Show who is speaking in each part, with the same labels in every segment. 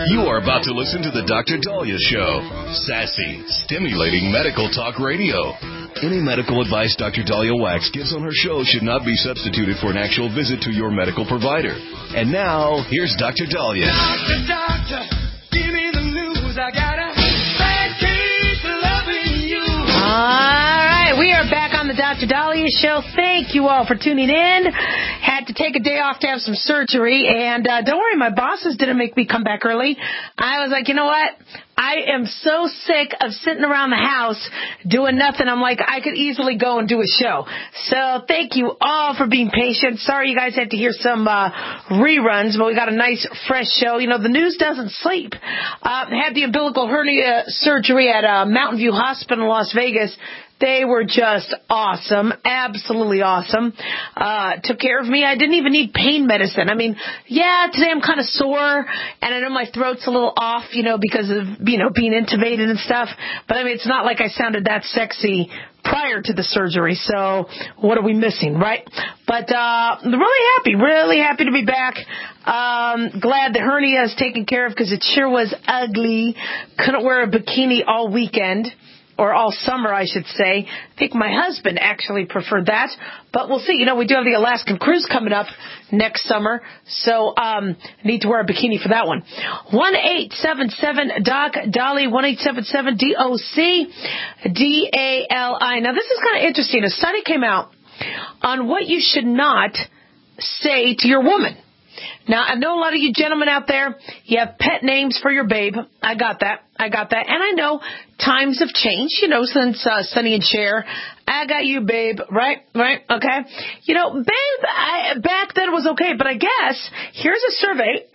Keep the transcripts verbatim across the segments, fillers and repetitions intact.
Speaker 1: You are about to listen to the Doctor Dahlia Show. Sassy, stimulating medical talk radio. Any medical advice Doctor Dahlia Wax gives on her show should not be substituted for an actual visit to your medical provider. And now, here's Doctor Dahlia.
Speaker 2: Doctor, doctor, give me the news. I got a bad case of loving you.
Speaker 3: All right, we are back on the Doctor Dahlia Show. Thank you all for tuning in. Had to take a day off to have some surgery, and uh, don't worry, my bosses didn't make me come back early. I was like, you know what? I am so sick of sitting around the house doing nothing. I'm like, I could easily go and do a show. So thank you all for being patient. Sorry you guys had to hear some uh, reruns, but we got a nice, fresh show. You know, the news doesn't sleep. Uh, had the umbilical hernia surgery at uh, Mountain View Hospital in Las Vegas. They were just awesome, absolutely awesome. Uh, took care of me. I didn't even need pain medicine. I mean, yeah, today I'm kind of sore, and I know my throat's a little off, you know, because of, you know, being intubated and stuff. But, I mean, it's not like I sounded that sexy prior to the surgery, so what are we missing, right? But uh really happy, really happy to be back. Um, glad the hernia is taken care of because it sure was ugly. Couldn't wear a bikini all weekend. Or all summer, I should say. I think my husband actually preferred that. But we'll see. You know, we do have the Alaskan cruise coming up next summer. So, um, need to wear a bikini for that one. one eight seven seven D O C D A L I, one eight seven seven D O C D A L I. Now, this is kind of interesting. A study came out on what you should not say to your woman. Now, I know a lot of you gentlemen out there, you have pet names for your babe. I got that. I got that. And I know times have changed, you know, since uh, Sonny and Cher. I got you, babe. Right? Right? Okay. You know, babe, I, back then it was okay. But I guess here's a survey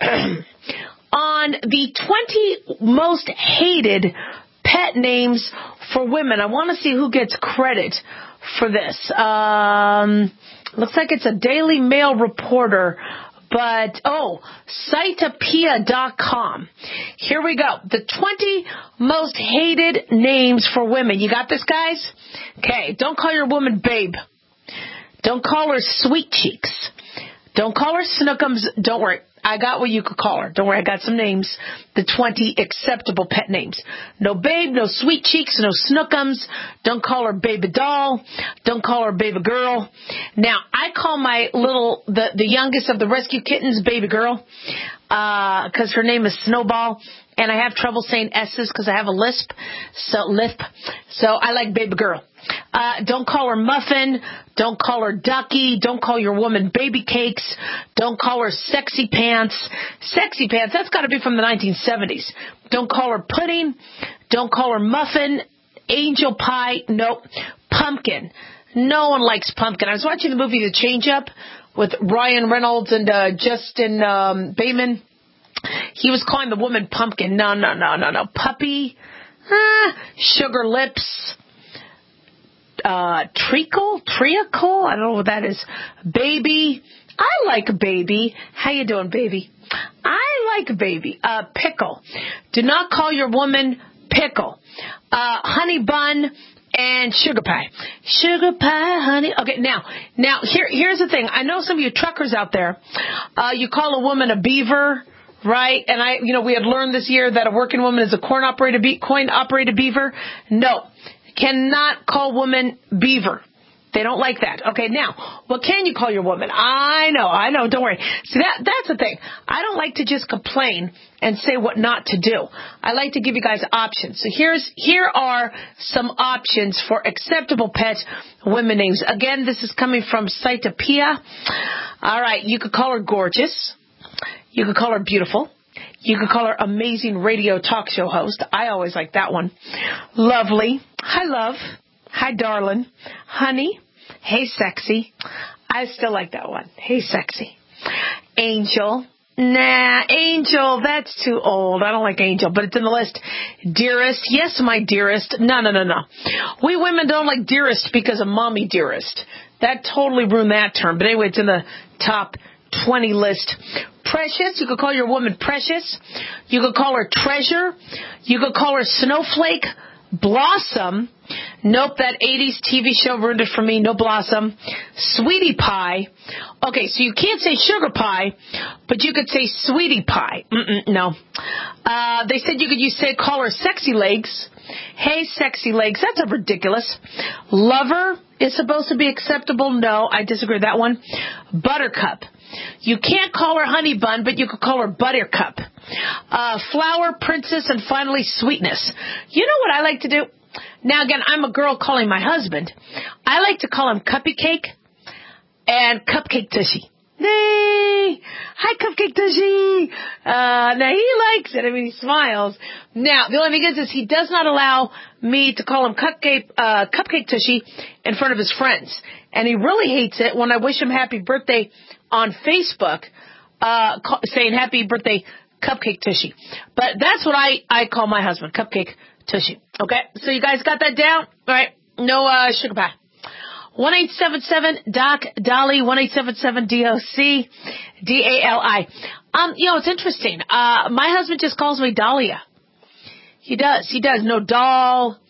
Speaker 3: on the twenty most hated pet names for women. I want to see who gets credit for this. Um, looks like it's a Daily Mail reporter. But, oh, Cytopia dot com. Here we go. The twenty most hated names for women. You got this, guys? Okay, don't call your woman babe. Don't call her sweet cheeks. Don't call her snookums. Don't worry. I got what you could call her. Don't worry, I got some names. The twenty acceptable pet names. No babe, no sweet cheeks, no snookums. Don't call her baby doll. Don't call her baby girl. Now, I call my little, the, the youngest of the rescue kittens baby girl, uh, cause her name is Snowball. And I have trouble saying S's because I have a lisp, so lisp. So I like baby girl. Uh, don't call her muffin. Don't call her ducky. Don't call your woman baby cakes. Don't call her sexy pants. Sexy pants, that's got to be from the nineteen seventies. Don't call her pudding. Don't call her muffin. Angel pie. Nope. Pumpkin. No one likes pumpkin. I was watching the movie The Change Up with Ryan Reynolds and uh, Justin um, Bateman. He was calling the woman pumpkin. No, no, no, no, no. Puppy. Ah, sugar lips. Uh, treacle? Treacle? I don't know what that is. Baby. I like baby. How you doing, baby? I like baby. Uh, pickle. Do not call your woman pickle. Uh, honey bun and sugar pie. Sugar pie, honey. Okay, now, now here, here's the thing. I know some of you truckers out there, uh, you call a woman a beaver. Right? And I, you know, we had learned this year that a working woman is a coin operated, be- coin operated beaver. No. Cannot call woman beaver. They don't like that. Okay, now, what can you call your woman? I know, I know, don't worry. See, that, that's the thing. I don't like to just complain and say what not to do. I like to give you guys options. So here's, here are some options for acceptable pet women names. Again, this is coming from Cytopia. All right, you could call her gorgeous. You could call her beautiful. You could call her amazing radio talk show host. I always like that one. Lovely. Hi, love. Hi, darling. Honey. Hey, sexy. I still like that one. Hey, sexy. Angel. Nah, Angel, that's too old. I don't like Angel, but it's in the list. Dearest. Yes, my dearest. No, no, no, no. We women don't like dearest because of mommy dearest. That totally ruined that term. But anyway, it's in the top twenty list. Precious, you could call your woman precious. You could call her treasure. You could call her snowflake. Blossom. Nope, that eighties T V show ruined it for me. No Blossom. Sweetie pie. Okay, so you can't say sugar pie, but you could say sweetie pie. Mm-mm, no. Uh, they said you could use, say, call her sexy legs. Hey, sexy legs. That's a ridiculous. Lover is supposed to be acceptable. No, I disagree with that one. Buttercup. You can't call her honey bun, but you could call her buttercup. Uh, flower, princess, and finally sweetness. You know what I like to do? Now, again, I'm a girl calling my husband. I like to call him Cuppy Cake and Cupcake Tushy. Nay! Hi, Cupcake Tushy! Uh, now, he likes it. I mean, he smiles. Now, the only thing is, is he does not allow me to call him Cupcake, uh, Cupcake Tushy in front of his friends. And he really hates it when I wish him happy birthday on Facebook, uh, call, saying happy birthday, Cupcake Tushy. But that's what I, I call my husband, Cupcake Tushy. Okay? So you guys got that down? All right. No, uh, sugar pie. one eight seven seven D O C Dolly, one eight seven seven D O C D A L I. Um, you know, it's interesting. Uh, my husband just calls me Dahlia. He does. He does. No doll.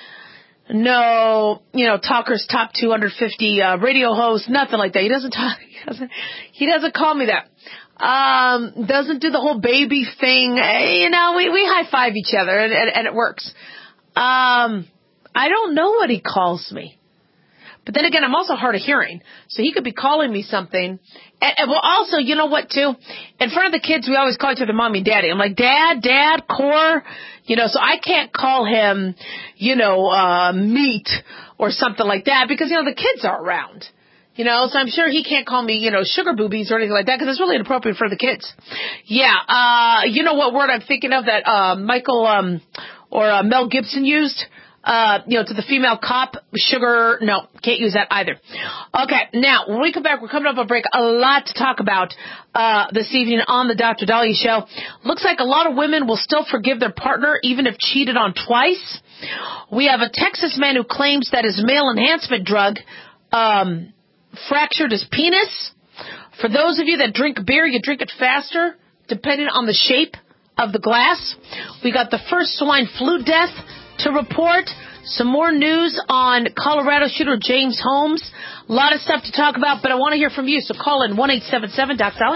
Speaker 3: No, you know, Talker's top two hundred fifty uh, radio host. Nothing like that. He doesn't talk. He doesn't, he doesn't call me that. Um, doesn't do the whole baby thing. You know, we, we high five each other and, and, and it works. Um, I don't know what he calls me. But then again, I'm also hard of hearing. So he could be calling me something. And, and well, also, you know what, too? In front of the kids, we always call each other mommy and daddy. I'm like, Dad, Dad, Core. You know, so I can't call him, you know, uh, meat or something like that because, you know, the kids are around. You know, so I'm sure he can't call me, you know, sugar boobies or anything like that because it's really inappropriate for the kids. Yeah, uh, you know what word I'm thinking of that uh, Michael um, or uh, Mel Gibson used? Uh, you know, to the female cop, sugar, no, can't use that either. Okay, now, when we come back, we're coming up on break. A lot to talk about uh this evening on the Doctor Dahlia Show. Looks like a lot of women will still forgive their partner even if cheated on twice. We have a Texas man who claims that his male enhancement drug um fractured his penis. For those of you that drink beer, you drink it faster, depending on the shape of the glass. We got the first swine flu death to report. Some more news on Colorado shooter James Holmes. A lot of stuff to talk about, but I want to hear from you. So call in one eight seven seven Doc Dolly.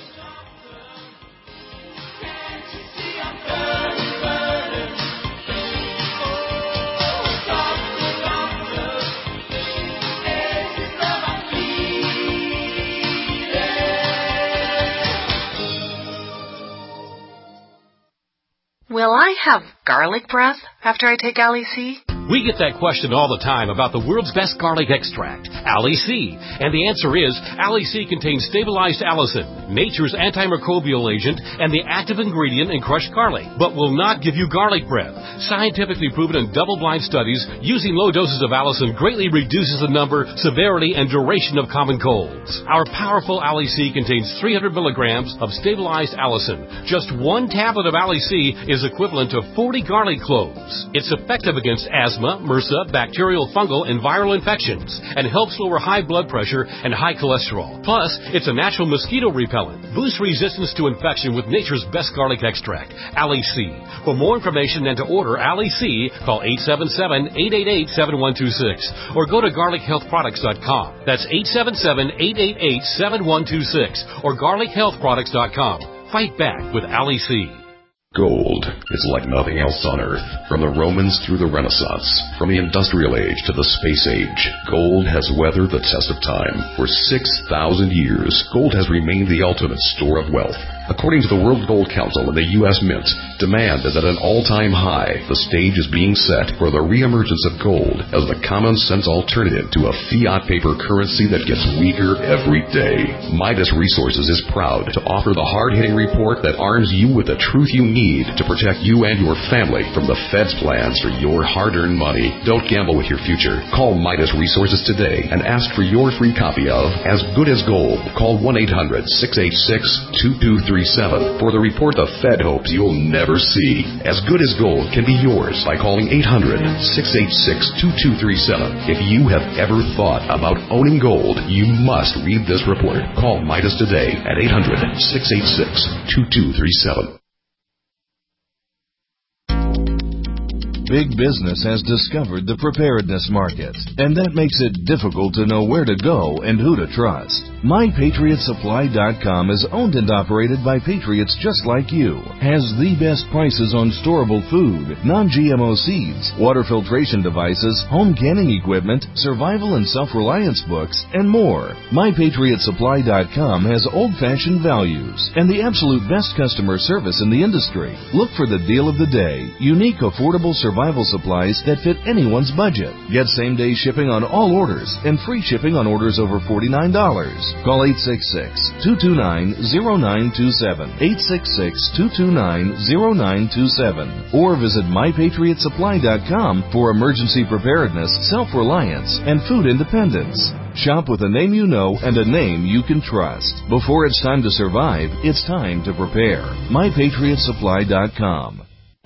Speaker 4: Will I have garlic breath after I take Ali C?
Speaker 5: We get that question all the time about the world's best garlic extract, Ali C. And the answer is, Ali C contains stabilized allicin, nature's antimicrobial agent, and the active ingredient in crushed garlic, but will not give you garlic breath. Scientifically proven in double-blind studies, using low doses of allicin greatly reduces the number, severity, and duration of common colds. Our powerful Ali C contains three hundred milligrams of stabilized allicin. Just one tablet of Ali C is equivalent to forty garlic cloves. It's effective against asthma, MRSA, bacterial, fungal, and viral infections, and helps lower high blood pressure and high cholesterol. Plus, it's a natural mosquito repellent. Boost resistance to infection with nature's best garlic extract, Ali C. For more information and to order Ali C, call eight seven seven, eight eight eight, seven one two six or go to garlic health products dot com. That's eight seven seven, eight eight eight, seven one two six or garlic health products dot com. Fight back with Ali C.
Speaker 1: Gold is like nothing else on Earth. From the Romans through the Renaissance, from the Industrial Age to the Space Age, gold has weathered the test of time. For six thousand years, gold has remained the ultimate store of wealth. According to the World Gold Council and the U S Mint, demand is at an all-time high. The stage is being set for the reemergence of gold as the common-sense alternative to a fiat paper currency that gets weaker every day. Midas Resources is proud to offer the hard-hitting report that arms you with the truth you need to protect you and your family from the Fed's plans for your hard-earned money. Don't gamble with your future. Call Midas Resources today and ask for your free copy of As Good as Gold. Call one eight hundred, six eight six, two two three seven for the report the Fed hopes you'll never see. As Good as Gold can be yours by calling eight hundred, six eight six, two two three seven. If you have ever thought about owning gold, you must read this report. Call Midas today at eight hundred, six eight six, two two three seven.
Speaker 6: Big business has discovered the preparedness market, and that makes it difficult to know where to go and who to trust. My Patriot Supply dot com is owned and operated by patriots just like you. Has the best prices on storable food, non-G M O seeds, water filtration devices, home canning equipment, survival and self-reliance books, and more. My Patriot Supply dot com has old-fashioned values and the absolute best customer service in the industry. Look for the deal of the day. Unique, affordable survival supplies that fit anyone's budget. Get same-day shipping on all orders and free shipping on orders over forty-nine dollars. Call eight six six, two two nine, zero nine two seven, eight six six, two two nine, zero nine two seven, or visit My Patriot Supply dot com for emergency preparedness, self-reliance, and food independence. Shop with a name you know and a name you can trust. Before it's time to survive, it's time to prepare. My Patriot Supply dot com.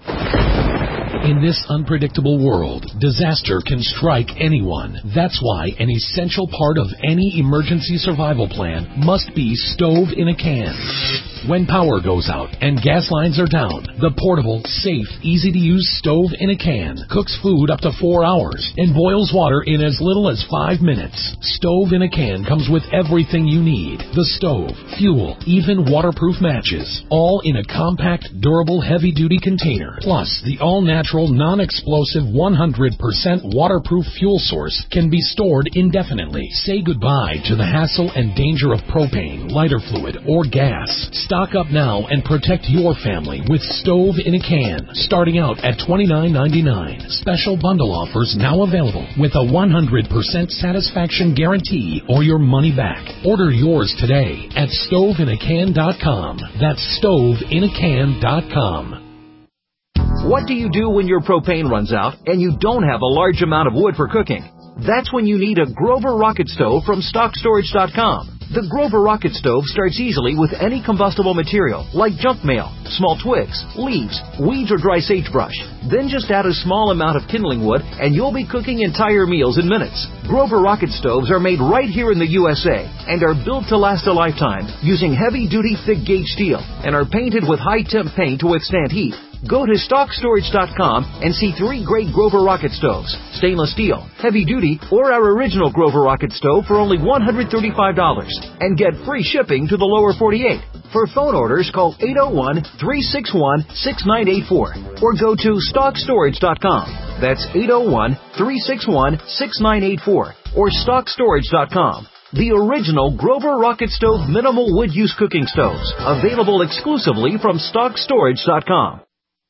Speaker 7: In this unpredictable world, disaster can strike anyone. That's why an essential part of any emergency survival plan must be stove in a can. When power goes out and gas lines are down, the portable, safe, easy-to-use stove in a can cooks food up to four hours and boils water in as little as five minutes. Stove in a can comes with everything you need. The stove, fuel, even waterproof matches, all in a compact, durable, heavy-duty container. Plus, the all-natural, non-explosive, one hundred percent waterproof fuel source can be stored indefinitely. Say goodbye to the hassle and danger of propane, lighter fluid, or gas. Stock up now and protect your family with Stove in a Can, starting out at twenty-nine ninety-nine. Special bundle offers now available with a one hundred percent satisfaction guarantee or your money back. Order yours today at stove in a can dot com. That's stove in a can dot com.
Speaker 8: What do you do when your propane runs out and you don't have a large amount of wood for cooking? That's when you need a Grover Rocket Stove from stock storage dot com. The Grover Rocket Stove starts easily with any combustible material, like junk mail, small twigs, leaves, weeds, or dry sagebrush. Then just add a small amount of kindling wood, and you'll be cooking entire meals in minutes. Grover Rocket Stoves are made right here in the U S A and are built to last a lifetime using heavy-duty, thick-gauge steel and are painted with high-temp paint to withstand heat. Go to stock storage dot com and see three great Grover Rocket Stoves, stainless steel, heavy duty, or our original Grover Rocket Stove for only one hundred thirty-five dollars and get free shipping to the lower forty-eight. For phone orders, call eight oh one, three six one, six nine eight four or go to stock storage dot com. That's eight oh one, three six one, six nine eight four or stock storage dot com. The original Grover Rocket Stove minimal wood use cooking stoves, available exclusively from stock storage dot com.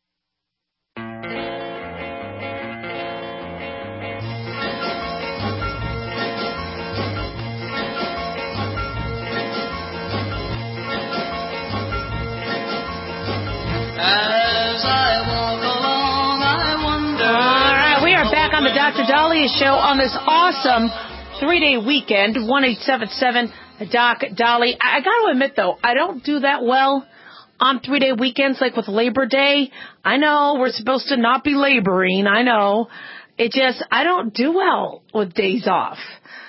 Speaker 3: The Doctor Dahlia Show on this awesome three-day weekend, one eight seven seven Doc Dolly. I, I got to admit, though, I don't do that well on three-day weekends like with Labor Day. I know we're supposed to not be laboring. I know. It just, I don't do well with days off.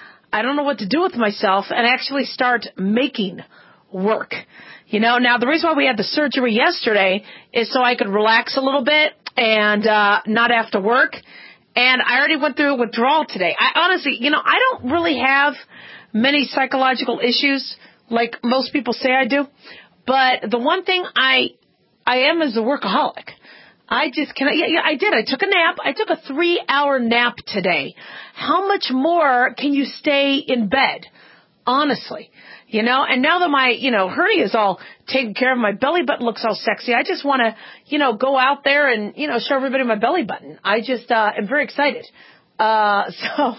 Speaker 3: I don't know what to do with myself and actually start making work. You know, now the reason why we had the surgery yesterday is so I could relax a little bit and uh, not have to work. And I already went through a withdrawal today. I honestly, you know, I don't really have many psychological issues like most people say I do. But the one thing I I am is a workaholic. I just cannot. Yeah, yeah, I did. I took a nap. I took a three-hour nap today. How much more can you stay in bed? Honestly. You know, and now that my, you know, hernia is all taken care of, my belly button looks all sexy. I just want to, you know, go out there and, you know, show everybody my belly button. I just uh, am very excited. Uh, so,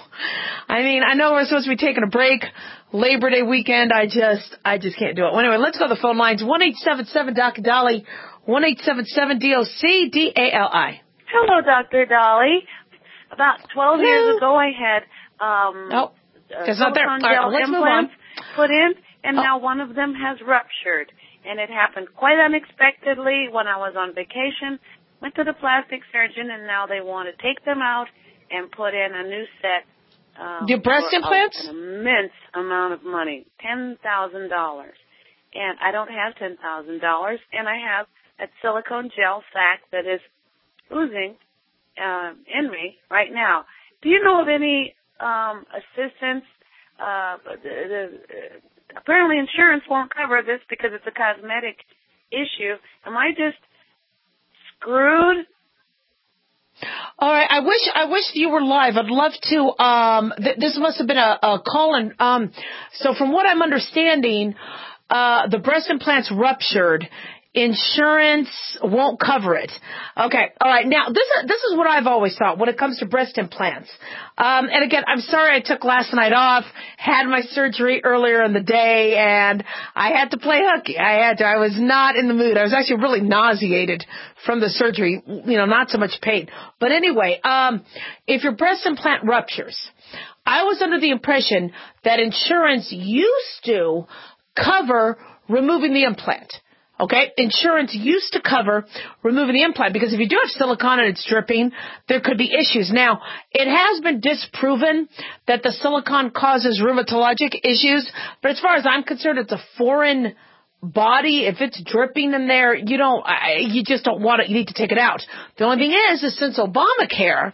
Speaker 3: I mean, I know we're supposed to be taking a break. Labor Day weekend, I just, I just can't do it. Well, anyway, let's go to the phone lines. one eight seven seven Doctor Dolly, one eight seven seven D O C D A L I.
Speaker 9: Hello, Doctor Dolly. About twelve Hello. years ago, I had um,
Speaker 3: oh, uh, not there. All right, let's move on.
Speaker 9: Put in, and
Speaker 3: oh.
Speaker 9: now one of them has ruptured. And it happened quite unexpectedly when I was on vacation. Went to the plastic surgeon, and now they want to take them out and put in a new set. Um,
Speaker 3: Do breast implants?
Speaker 9: An immense amount of money, ten thousand dollars. And I don't have ten thousand dollars, and I have a silicone gel sac that is oozing uh, in me right now. Do you know of any um, assistance? Uh, the, the, apparently insurance won't cover this because it's a cosmetic issue. Am I just screwed?
Speaker 3: All right. I wish I wish you were live. I'd love to. Um, th- this must have been a, a call-in. Um, so from what I'm understanding, uh, the breast implants ruptured. Insurance won't cover it. Okay. All right. Now, this is, this is what I've always thought when it comes to breast implants. Um, and again, I'm sorry I took last night off, had my surgery earlier in the day, and I had to play hooky. I had to. I was not in the mood. I was actually really nauseated from the surgery, you know, not so much pain. But anyway, um, if your breast implant ruptures, I was under the impression that insurance used to cover removing the implant. Okay, insurance used to cover removing the implant because if you do have silicone and it's dripping, there could be issues. Now, it has been disproven that the silicone causes rheumatologic issues, but as far as I'm concerned, it's a foreign body. If it's dripping in there, you don't, you just don't want it. You need to take it out. The only thing is, is since Obamacare,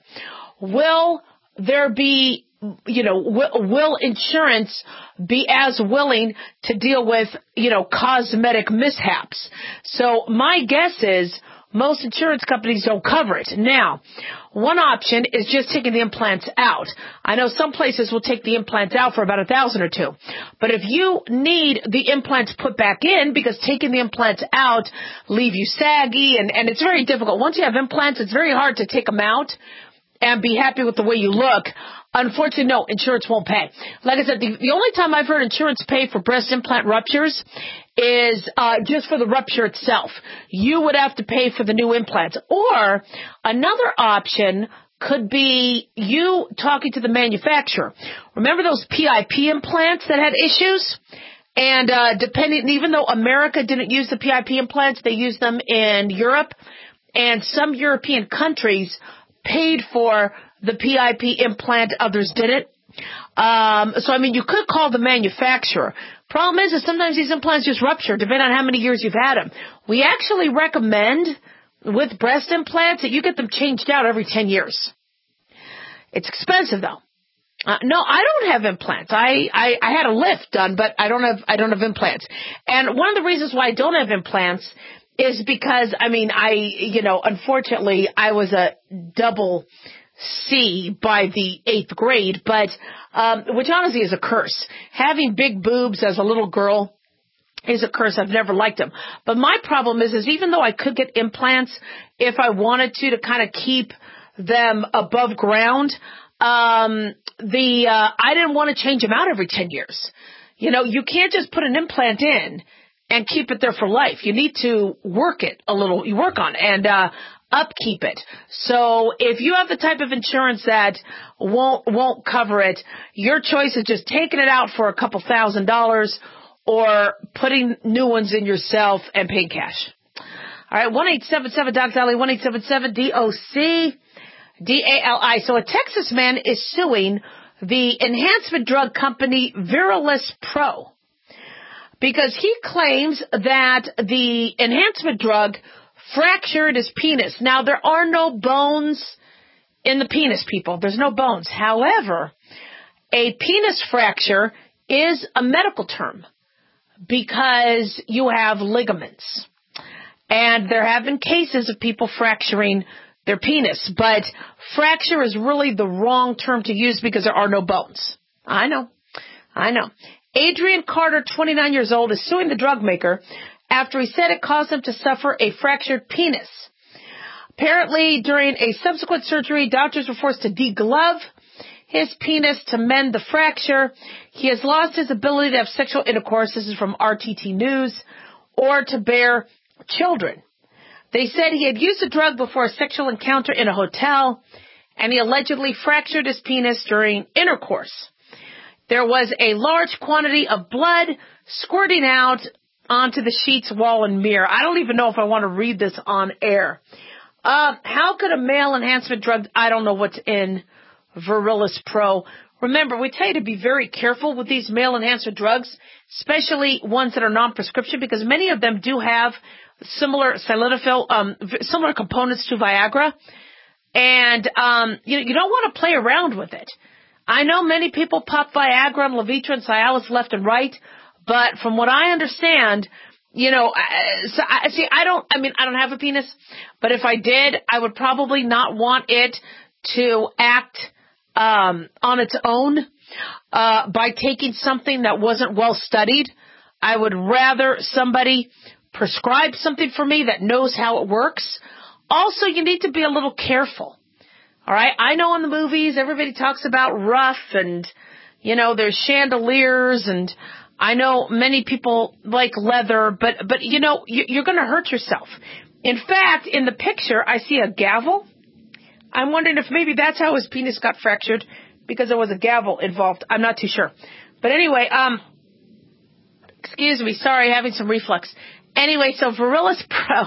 Speaker 3: will there be you know, will, will insurance be as willing to deal with, you know, cosmetic mishaps? So my guess is most insurance companies don't cover it. Now, one option is just taking the implants out. I know some places will take the implants out for about a thousand or two. But if you need the implants put back in, because taking the implants out leave you saggy, and, and it's very difficult. Once you have implants, it's very hard to take them out and be happy with the way you look. Unfortunately, no, insurance won't pay. Like I said, the, the only time I've heard insurance pay for breast implant ruptures is uh, just for the rupture itself. You would have to pay for the new implants. Or another option could be you talking to the manufacturer. Remember those P I P implants that had issues? And uh, depending, even though America didn't use the P I P implants, they used them in Europe. And some European countries paid for the P I P implant, others didn't. Um, so, I mean, you could call the manufacturer. Problem is, is sometimes these implants just rupture, depending on how many years you've had them. We actually recommend, with breast implants, that you get them changed out every ten years. It's expensive, though. Uh, no, I don't have implants. I, I, I had a lift done, but I don't have, I don't have implants. And one of the reasons why I don't have implants is because, I mean, I, you know, unfortunately, I was a double C by the eighth grade, but, um, which honestly is a curse. Having big boobs as a little girl is a curse. I've never liked them. But my problem is, is even though I could get implants, if I wanted to, to kind of keep them above ground, um, the, uh, I didn't want to change them out every ten years. You know, you can't just put an implant in and keep it there for life. You need to work it a little, you work on it and, uh, upkeep it. So if you have the type of insurance that won't, won't cover it, your choice is just taking it out for a couple thousand dollars or putting new ones in yourself and paying cash. All right. one eight seven seven D O C D A L I, one eight seven seven D O C D A L I. So a Texas man is suing the enhancement drug company Viralis Pro, because he claims that the enhancement drug fractured his penis. Now, there are no bones in the penis, people. There's no bones. However, a penis fracture is a medical term because you have ligaments. And there have been cases of people fracturing their penis, but fracture is really the wrong term to use because there are no bones. I know. I know. Adrian Carter, twenty-nine years old, is suing the drug maker after he said it caused him to suffer a fractured penis. Apparently, during a subsequent surgery, doctors were forced to deglove his penis to mend the fracture. He has lost his ability to have sexual intercourse, this is from R T T News, or to bear children. They said he had used the drug before a sexual encounter in a hotel, and he allegedly fractured his penis during intercourse. There was a large quantity of blood squirting out onto the sheets, wall, and mirror. I don't even know if I want to read this on air. Uh, how could a male enhancement drug, I don't know what's in Viralis Pro. Remember, we tell you to be very careful with these male enhancement drugs, especially ones that are non-prescription, because many of them do have similar sildenafil, um, similar components to Viagra. And, um, you, you don't want to play around with it. I know many people pop Viagra and Levitra and Cialis left and right, But from what I understand, you know, uh, so I, see, I don't, I mean, I don't have a penis, but if I did, I would probably not want it to act um, on its own uh, by taking something that wasn't well studied. I would rather somebody prescribe something for me that knows how it works. Also, you need to be a little careful. All right. I know in the movies, everybody talks about rough and, you know, there's chandeliers, and I know many people like leather, but, but, you know, you're going to hurt yourself. In fact, in the picture, I see a gavel. I'm wondering if maybe that's how his penis got fractured, because there was a gavel involved. I'm not too sure. But anyway, um, excuse me. Sorry, having some reflux. Anyway, so Virilis Pro,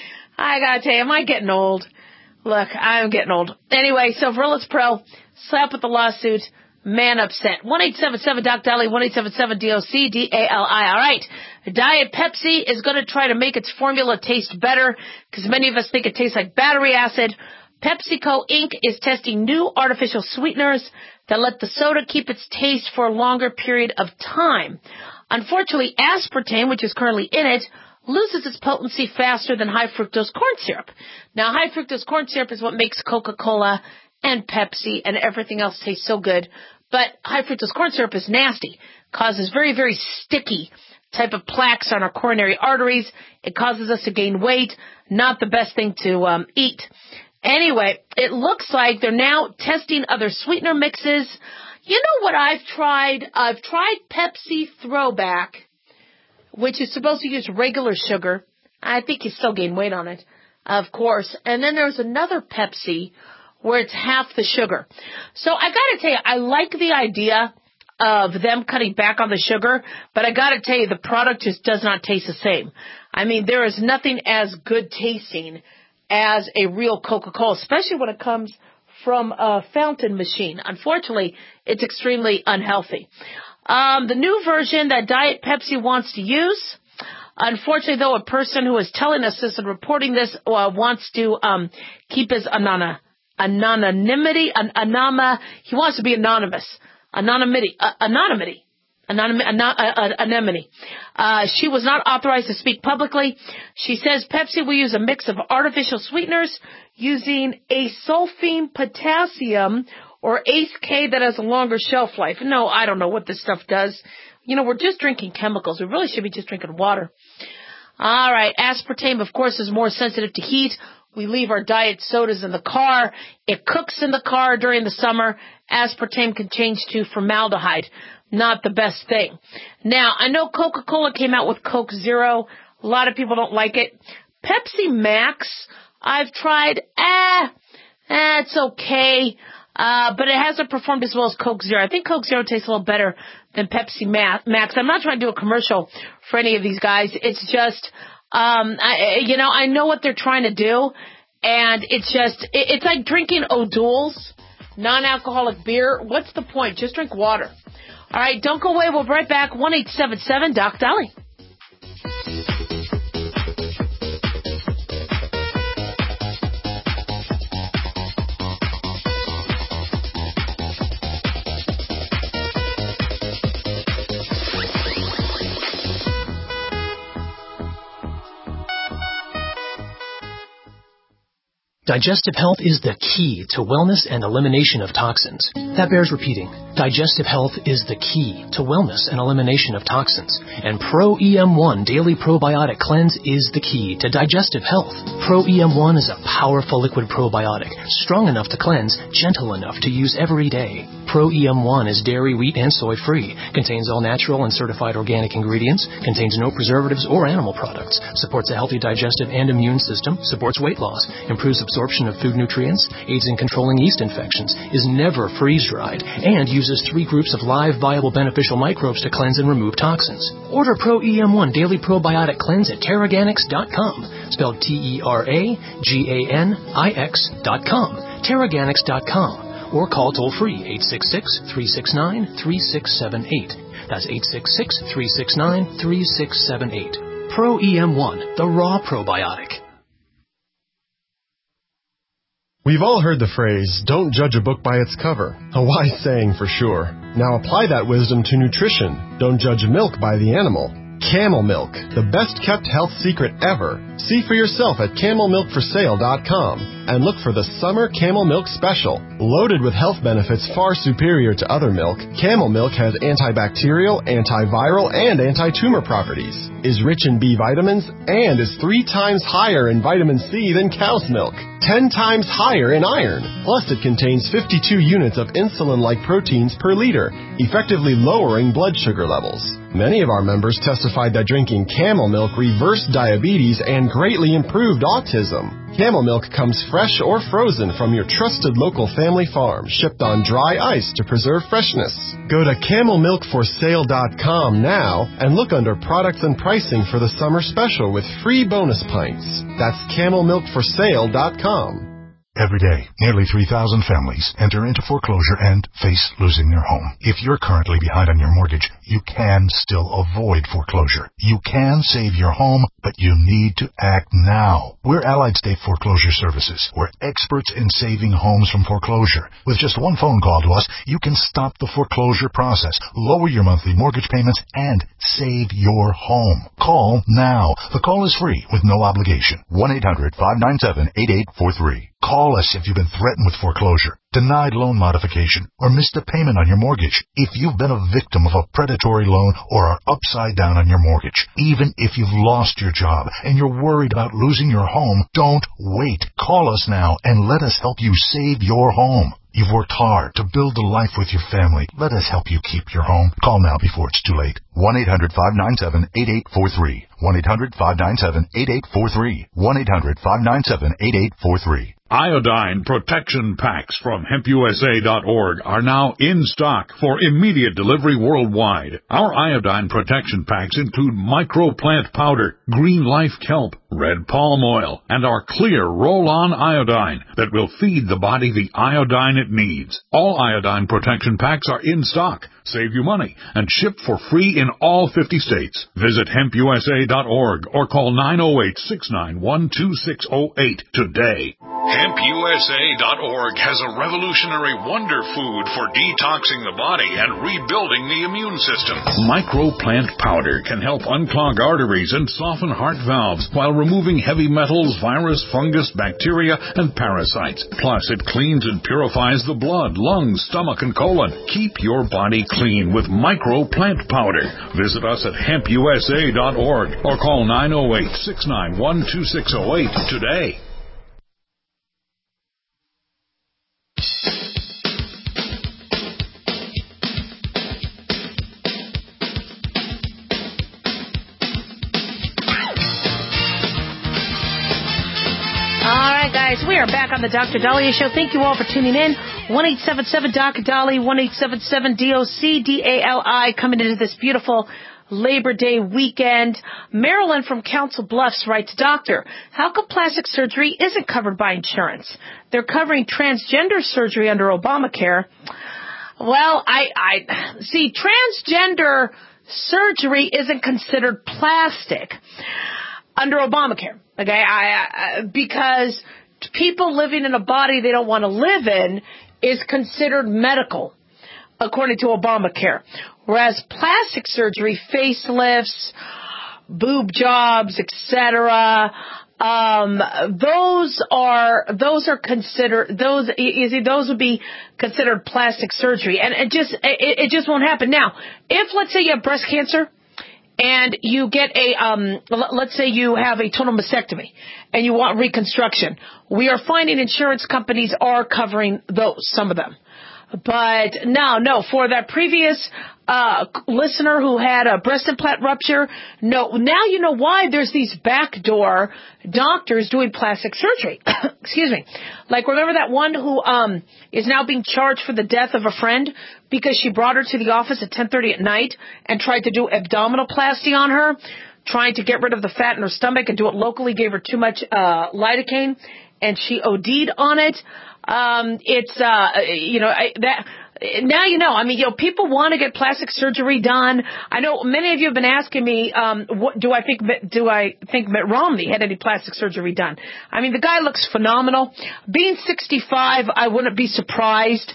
Speaker 3: I gotta tell you, am I getting old? Look, I'm getting old. Anyway, so Virilis Pro, slap with the lawsuit, man upset. one eight seven seven D O C Dolly, one eight seven seven D O C D A L I. All right. Diet Pepsi is going to try to make its formula taste better, because many of us think it tastes like battery acid. PepsiCo Incorporated is testing new artificial sweeteners that let the soda keep its taste for a longer period of time. Unfortunately, aspartame, which is currently in it, loses its potency faster than high fructose corn syrup. Now, high fructose corn syrup is what makes Coca-Cola and Pepsi and everything else taste so good. But high fructose corn syrup is nasty, causes very, very sticky type of plaques on our coronary arteries. It causes us to gain weight. Not the best thing to um, eat. Anyway, it looks like they're now testing other sweetener mixes. You know what I've tried? I've tried Pepsi Throwback, which is supposed to use regular sugar. I think you still gain weight on it, of course. And then there's another Pepsi where it's half the sugar. So I got to tell you, I like the idea of them cutting back on the sugar, but I got to tell you, the product just does not taste the same. I mean, there is nothing as good tasting as a real Coca-Cola, especially when it comes from a fountain machine. Unfortunately, it's extremely unhealthy. Um, the new version that Diet Pepsi wants to use, unfortunately, though, a person who is telling us this and reporting this uh, wants to um, keep his anona, anonymity, an, anoma, he wants to be anonymous, anonymity, uh, anonymity. Anonymity. Anonymity. Uh, she was not authorized to speak publicly. She says Pepsi will use a mix of artificial sweeteners using asulfame potassium or A C E K that has a longer shelf life. No, I don't know what this stuff does. You know, we're just drinking chemicals. We really should be just drinking water. All right. Aspartame, of course, is more sensitive to heat. We leave our diet sodas in the car. It cooks in the car during the summer. Aspartame can change to formaldehyde. Not the best thing. Now, I know Coca-Cola came out with Coke Zero. A lot of people don't like it. Pepsi Max, I've tried. Eh, eh it's okay. Uh, but it hasn't performed as well as Coke Zero. I think Coke Zero tastes a little better than Pepsi Max. I'm not trying to do a commercial for any of these guys. It's just, um, I, you know, I know what they're trying to do. And it's just, it, it's like drinking O'Doul's non-alcoholic beer. What's the point? Just drink water. All right, don't go away. We'll be right back. one eight seven seven D O C Dolly.
Speaker 10: Digestive health is the key to wellness and elimination of toxins. That bears repeating. Digestive health is the key to wellness and elimination of toxins. And Pro E M one Daily Probiotic Cleanse is the key to digestive health. Pro E M one is a powerful liquid probiotic, strong enough to cleanse, gentle enough to use every day. Pro E M one is dairy, wheat, and soy free, contains all natural and certified organic ingredients, contains no preservatives or animal products, supports a healthy digestive and immune system, supports weight loss, improves absorption of food nutrients, aids in controlling yeast infections, is never freeze-dried, and uses three groups of live, viable, beneficial microbes to cleanse and remove toxins. Order Pro E M one Daily Probiotic Cleanse at Terraganix dot com, spelled T E R A G A N I X dot com, Terraganix dot com. Or call toll-free eight six six, three six nine, three six seven eight. That's eight six six, three six nine, three six seven eight. Pro E M one, the raw probiotic.
Speaker 11: We've all heard the phrase, don't judge a book by its cover. A wise saying for sure. Now apply that wisdom to nutrition. Don't judge milk by the animal. Camel Milk, the best-kept health secret ever. See for yourself at camel milk for sale dot com and look for the Summer Camel Milk Special. Loaded with health benefits far superior to other milk, Camel Milk has antibacterial, antiviral, and anti-tumor properties, is rich in B vitamins, and is three times higher in vitamin C than cow's milk, ten times higher in iron. Plus, it contains fifty-two units of insulin-like proteins per liter, effectively lowering blood sugar levels. Many of our members testified that drinking Camel Milk reversed diabetes and greatly improved autism. Camel Milk comes fresh or frozen from your trusted local family farm, shipped on dry ice to preserve freshness. Go to camel milk for sale dot com now and look under products and pricing for the summer special with free bonus pints. That's camel milk for sale dot com.
Speaker 12: Every day, nearly three thousand families enter into foreclosure and face losing their home. If you're currently behind on your mortgage, you can still avoid foreclosure. You can save your home, but you need to act now. We're Allied State Foreclosure Services. We're experts in saving homes from foreclosure. With just one phone call to us, you can stop the foreclosure process, lower your monthly mortgage payments, and save your home. Call now. The call is free with no obligation. one eight hundred five nine seven eight eight four three. Call us if you've been threatened with foreclosure, denied loan modification, or missed a payment on your mortgage. If you've been a victim of a predatory loan or are upside down on your mortgage, even if you've lost your job and you're worried about losing your home, don't wait. Call us now and let us help you save your home. You've worked hard to build a life with your family. Let us help you keep your home. Call now before it's too late. one eight hundred five nine seven eight eight four three. one eight hundred five nine seven eight eight four three. one eight hundred five nine seven eight eight four three.
Speaker 13: Iodine protection packs from hemp U S A dot org are now in stock for immediate delivery worldwide. Our iodine protection packs include microplant powder, green life kelp, red palm oil, and our clear roll-on iodine that will feed the body the iodine it needs. All iodine protection packs are in stock, save you money, and shipped for free in all fifty states. Visit hemp U S A dot org or call nine oh eight, six nine one, two six oh eight today.
Speaker 14: hemp U S A dot org has a revolutionary wonder food for detoxing the body and rebuilding the immune system.
Speaker 13: Microplant powder can help unclog arteries and soften heart valves while removing heavy metals, virus, fungus, bacteria, and parasites. Plus, it cleans and purifies the blood, lungs, stomach, and colon. Keep your body clean with Microplant powder. Visit us at hemp U S A dot org or call nine oh eight, six nine one, two six oh eight today.
Speaker 3: Guys, we are back on the Doctor Dahlia Show. Thank you all for tuning in. one eight seven seven D O C Dali, one eight seven seven D O C D A L I, coming into this beautiful Labor Day weekend. Marilyn from Council Bluffs writes, Doctor, how come plastic surgery isn't covered by insurance? They're covering transgender surgery under Obamacare. Well, I, I see, transgender surgery isn't considered plastic under Obamacare. Okay, I, I because people living in a body they don't want to live in is considered medical, according to Obamacare. Whereas plastic surgery, facelifts, boob jobs, et cetera, um, those are those are considered those you see those would be considered plastic surgery, and it just it, it just won't happen. Now, if let's say you have breast cancer, and you get a, um, let's say you have a total mastectomy and you want reconstruction, we are finding insurance companies are covering those, some of them. But no, no, for that previous uh listener who had a breast implant rupture, no, now you know why there's these backdoor doctors doing plastic surgery. Excuse me. Like, remember that one who um is now being charged for the death of a friend because she brought her to the office at ten thirty at night and tried to do abdominoplasty on her, trying to get rid of the fat in her stomach and do it locally, gave her too much uh lidocaine, and she O D'd on it. Um, it's, uh, you know, I, that, now you know. I mean, you know, people want to get plastic surgery done. I know many of you have been asking me, um, what do I think? Do I think Mitt Romney had any plastic surgery done? I mean, the guy looks phenomenal. Being sixty-five, I wouldn't be surprised,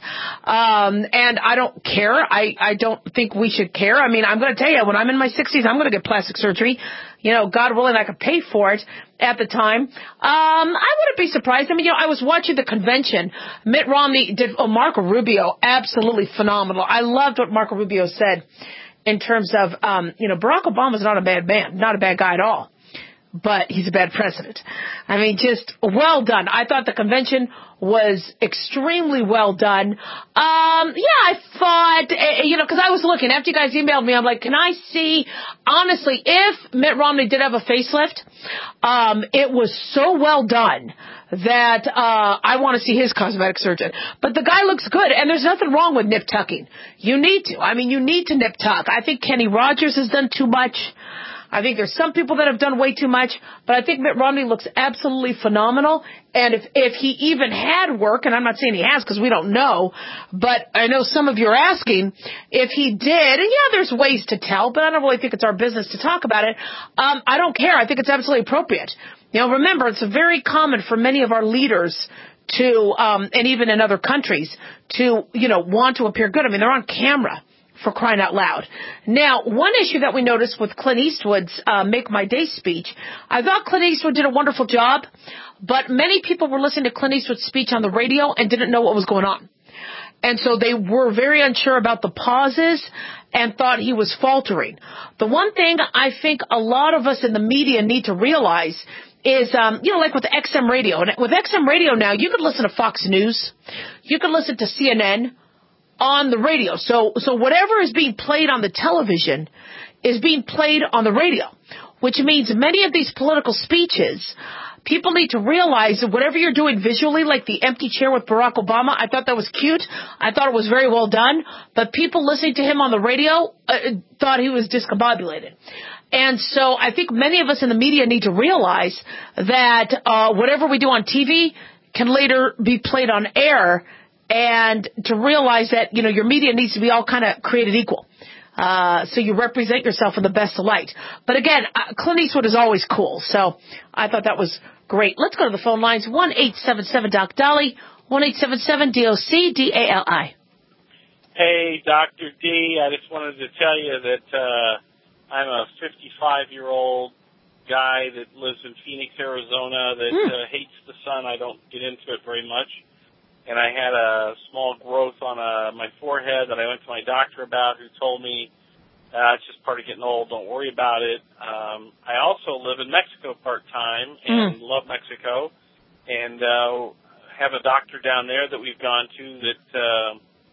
Speaker 3: um, and I don't care. I I don't think we should care. I mean, I'm going to tell you, when I'm in my sixties, I'm going to get plastic surgery. You know, God willing, I could pay for it at the time. Um, I wouldn't be surprised. I mean, you know, I was watching the convention. Mitt Romney did, oh, Marco Rubio, absolutely phenomenal. I loved what Marco Rubio said in terms of, um, you know, Barack Obama's not a bad man, not a bad guy at all. But he's a bad president. I mean, just well done. I thought the convention was extremely well done. Um, yeah, I thought, uh, you know, because I was looking, after you guys emailed me, I'm like, can I see, honestly, if Mitt Romney did have a facelift, um, it was so well done that uh I want to see his cosmetic surgeon. But the guy looks good, and there's nothing wrong with nip tucking. You need to. I mean, you need to nip tuck. I think Kenny Rogers has done too much. I think there's some people that have done way too much, but I think Mitt Romney looks absolutely phenomenal. And if, if he even had work, and I'm not saying he has because we don't know, but I know some of you are asking if he did, and yeah, there's ways to tell, but I don't really think it's our business to talk about it. Um, I don't care. I think it's absolutely appropriate. You know, remember, it's very common for many of our leaders to, um, and even in other countries, to, you know, want to appear good. I mean, they're on camera. For crying out loud. Now, one issue that we noticed with Clint Eastwood's uh, Make My Day speech, I thought Clint Eastwood did a wonderful job, but many people were listening to Clint Eastwood's speech on the radio and didn't know what was going on. And so they were very unsure about the pauses and thought he was faltering. The one thing I think a lot of us in the media need to realize is, um, you know, like with X M radio. And with X M radio now, you could listen to Fox News. You could listen to C N N. On the radio. So, so whatever is being played on the television is being played on the radio, which means many of these political speeches, people need to realize that whatever you're doing visually, like the empty chair with Barack Obama, I thought that was cute. I thought it was very well done, but people listening to him on the radio uh, thought he was discombobulated. And so I think many of us in the media need to realize that uh, whatever we do on T V can later be played on air, and to realize that, you know, your media needs to be all kind of created equal. Uh, so you represent yourself in the best of light. But again, uh, Clint Eastwood is always cool. So I thought that was great. Let's go to the phone lines. one eight seven seven Doc Dolly, one eight seven seven D O C D A L I.
Speaker 15: Hey, Doctor D, I just wanted to tell you that uh, I'm a fifty-five-year-old guy that lives in Phoenix, Arizona, that mm. uh, hates the sun. I don't get into it very much. And I had a small growth on uh, my forehead that I went to my doctor about, who told me uh, it's just part of getting old. Don't worry about it. Um, I also live in Mexico part-time and mm. love Mexico, and uh, have a doctor down there that we've gone to that uh,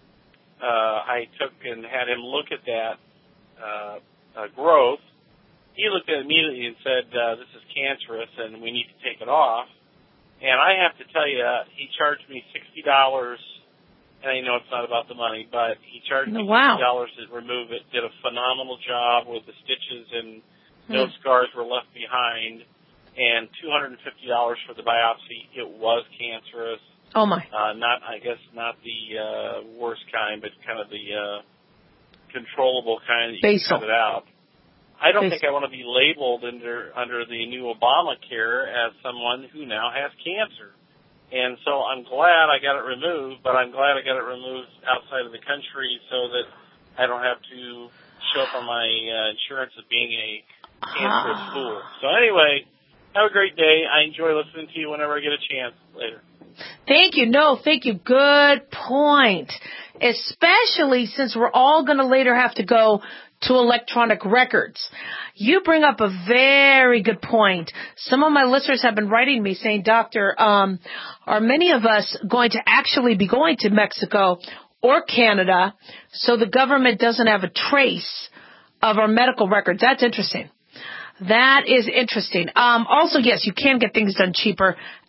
Speaker 15: uh, I took and had him look at that uh, uh, growth. He looked at it immediately and said, uh, this is cancerous and we need to take it off. And I have to tell you, he charged me sixty dollars, and I know it's not about the money, but he charged me
Speaker 3: wow.
Speaker 15: sixty dollars to remove it, did a phenomenal job with the stitches, and no mm. scars were left behind, and two hundred fifty dollars for the biopsy. It was cancerous.
Speaker 3: Oh, my.
Speaker 15: Uh, not, I guess, not the uh, worst kind, but kind of the uh, controllable kind that you can cut it out. I don't think I want to be labeled under under the new Obamacare as someone who now has cancer. And so I'm glad I got it removed, but I'm glad I got it removed outside of the country so that I don't have to show up on my uh, insurance as being a cancerous ah. fool. So anyway, have a great day. I enjoy listening to you whenever I get a chance later.
Speaker 3: Thank you. No, thank you. Good point. Especially since we're all going to later have to go to electronic records. You bring up a very good point. Some of my listeners have been writing me saying, Doctor, um, are many of us going to actually be going to Mexico or Canada so the government doesn't have a trace of our medical records? That's interesting. That is interesting. Um, also, yes, you can get things done cheaper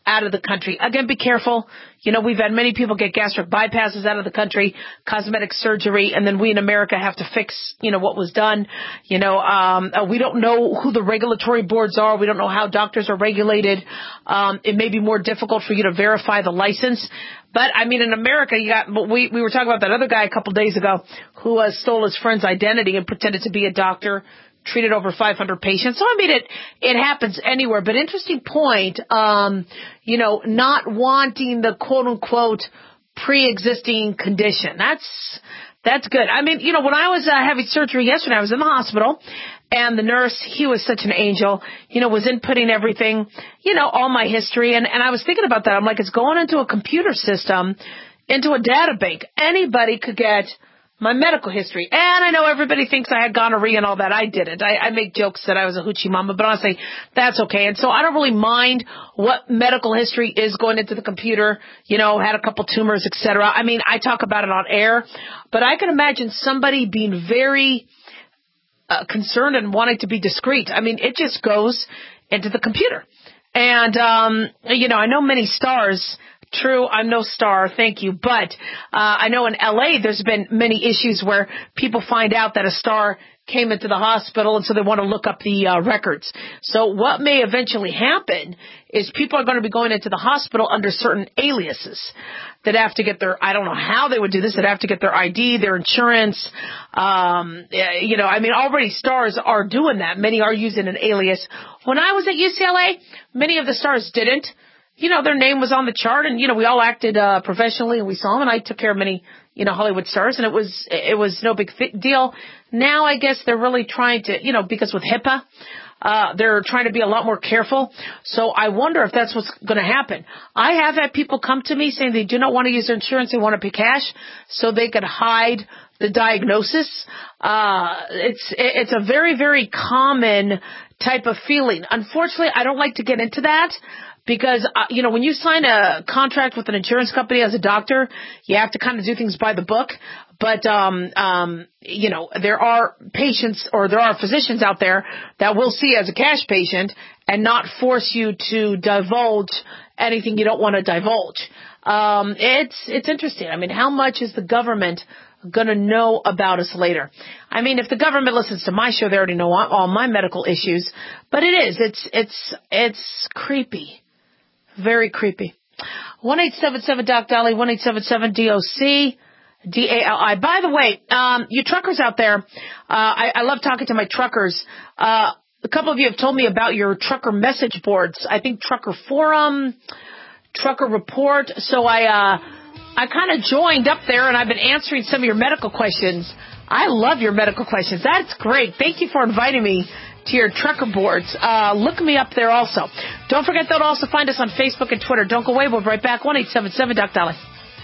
Speaker 3: out of the country. Again, be careful. You know, we've had many people get gastric bypasses out of the country, cosmetic surgery, and then we in America have to fix, you know, what was done. You know, um, uh, we don't know who the regulatory boards are. We don't know how doctors are regulated. Um, it may be more difficult for you to verify the license. But, I mean, in America, you got, we, we were talking about that other guy a couple days ago who uh, stole his friend's identity and pretended to be a doctor, treated over five hundred patients. So, I mean, it, it happens anywhere. But interesting point, um, you know, not wanting the quote-unquote pre-existing condition. That's, that's good. I mean, you know, when I was uh, having surgery yesterday, I was in the hospital, and the nurse, he was such an angel, you know, was inputting everything, you know, all my history. And, and I was thinking about that. I'm like, it's going into a computer system, into a data bank. Anybody could get my medical history. And I know everybody thinks I had gonorrhea and all that. I didn't. I, I make jokes that I was a hoochie mama, but honestly, that's okay. And so I don't really mind what medical history is going into the computer, you know, had a couple tumors, et cetera. I mean, I talk about it on air, but I can imagine somebody being very uh, concerned and wanting to be discreet. I mean, it just goes into the computer. And, um, you know, I know many stars. True, I'm no star, thank you. But uh, I know in L A there's been many issues where people find out that a star came into the hospital, and so they want to look up the uh, records. So what may eventually happen is people are going to be going into the hospital under certain aliases that have to get their, I don't know how they would do this, that have to get their I D, their insurance. Um, you know, I mean, already stars are doing that. Many are using an alias. When I was at U C L A, many of the stars didn't. You know, their name was on the chart, and, you know, we all acted uh, professionally, and we saw them, and I took care of many, you know, Hollywood stars, and it was it was no big fi- deal. Now I guess they're really trying to, you know, because with HIPAA, uh, they're trying to be a lot more careful. So I wonder if that's what's going to happen. I have had people come to me saying they do not want to use their insurance, they want to pay cash, so they could hide the diagnosis. Uh, it's it's a very, very common type of feeling. Unfortunately, I don't like to get into that. Because, uh, you know, when you sign a contract with an insurance company as a doctor, you have to kind of do things by the book. But, um, um, you know, there are patients or there are physicians out there that will see as a cash patient and not force you to divulge anything you don't want to divulge. Um, it's, it's interesting. I mean, how much is the government going to know about us later? I mean, if the government listens to my show, they already know all, all my medical issues. But it is. It's, it's, it's creepy. Very creepy. one eight seven seven Doc Dolly, one eight seven seven D O C D A L I. By the way, um, you truckers out there, uh, I, I love talking to my truckers. Uh, a couple of you have told me about your trucker message boards. I think Trucker Forum, Trucker Report. So I, uh, I kind of joined up there, and I've been answering some of your medical questions. I love your medical questions. That's great. Thank you for inviting me to your trucker boards. Uh, look me up there also. Don't forget, though, to also find us on Facebook and Twitter. Don't go away. We'll be right back. one eight seven seven Doc Dolly.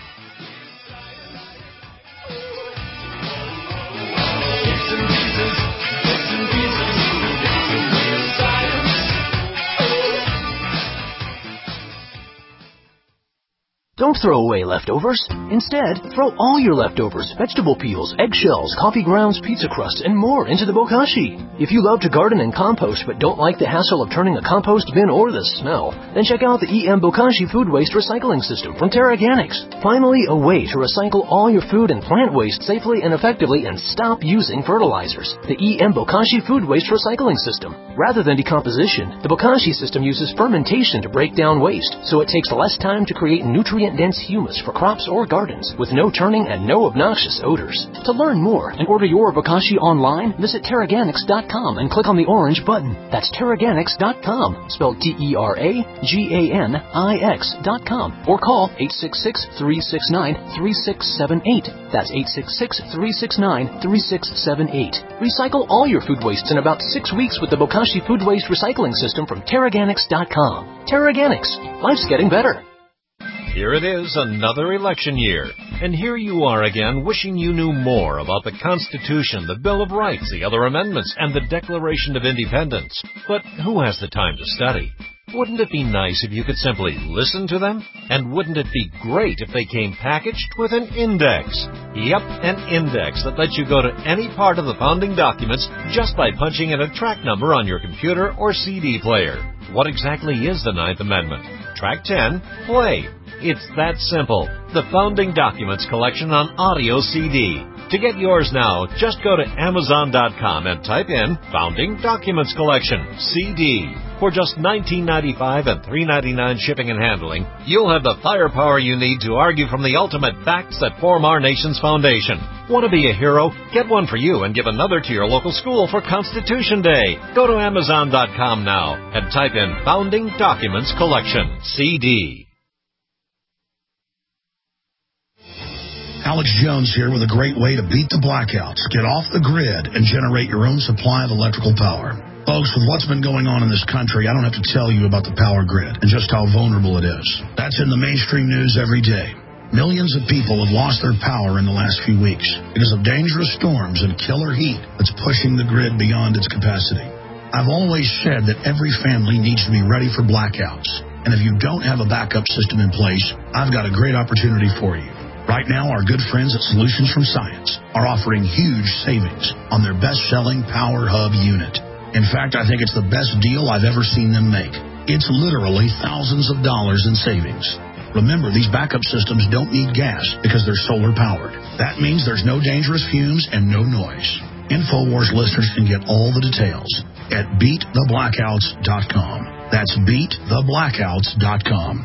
Speaker 10: Don't throw away leftovers. Instead, throw all your leftovers, vegetable peels, eggshells, coffee grounds, pizza crusts, and more into the bokashi. If you love to garden and compost but don't like the hassle of turning a compost bin or the smell, then check out the E M Bokashi Food Waste Recycling System from TerraGanix. Finally, a way to recycle all your food and plant waste safely and effectively and stop using fertilizers. The E M Bokashi Food Waste Recycling System. Rather than decomposition, the Bokashi system uses fermentation to break down waste, so it takes less time to create nutrient-dense humus for crops or gardens with no turning and no obnoxious odors. To learn more and order your Bokashi online, visit Terraganix dot com and click on the orange button. That's Terraganix dot com, spelled T E R A G A N I X dot com, or call eight six six, three six nine, three six seven eight. That's eight six six, three six nine, three six seven eight. Recycle all your food wastes in about six weeks with the Bokashi Food Waste Recycling System from Terraganix dot com. Terraganix. Life's getting better.
Speaker 16: Here it is, another election year. And here you are again wishing you knew more about the Constitution, the Bill of Rights, the other amendments, and the Declaration of Independence. But who has the time to study? Wouldn't it be nice if you could simply listen to them? And wouldn't it be great if they came packaged with an index? Yep, an index that lets you go to any part of the founding documents just by punching in a track number on your computer or C D player. What exactly is the Ninth Amendment? Track ten, play. It's that simple. The Founding Documents Collection on audio C D. To get yours now, just go to Amazon dot com and type in Founding Documents Collection, C D. For just nineteen ninety-five dollars and three ninety-nine shipping and handling, you'll have the firepower you need to argue from the ultimate facts that form our nation's foundation. Want to be a hero? Get one for you and give another to your local school for Constitution Day. Go to Amazon dot com now and type in Founding Documents Collection, C D.
Speaker 17: Alex Jones here with a great way to beat the blackouts, get off the grid, and generate your own supply of electrical power. Folks, with what's been going on in this country, I don't have to tell you about the power grid and just how vulnerable it is. That's in the mainstream news every day. Millions of people have lost their power in the last few weeks because of dangerous storms and killer heat that's pushing the grid beyond its capacity. I've always said that every family needs to be ready for blackouts. And if you don't have a backup system in place, I've got a great opportunity for you. Right now, our good friends at Solutions from Science are offering huge savings on their best-selling Power Hub unit. In fact, I think it's the best deal I've ever seen them make. It's literally thousands of dollars in savings. Remember, these backup systems don't need gas because they're solar-powered. That means there's no dangerous fumes and no noise. InfoWars listeners can get all the details at beat the blackouts dot com. That's beat the blackouts dot com.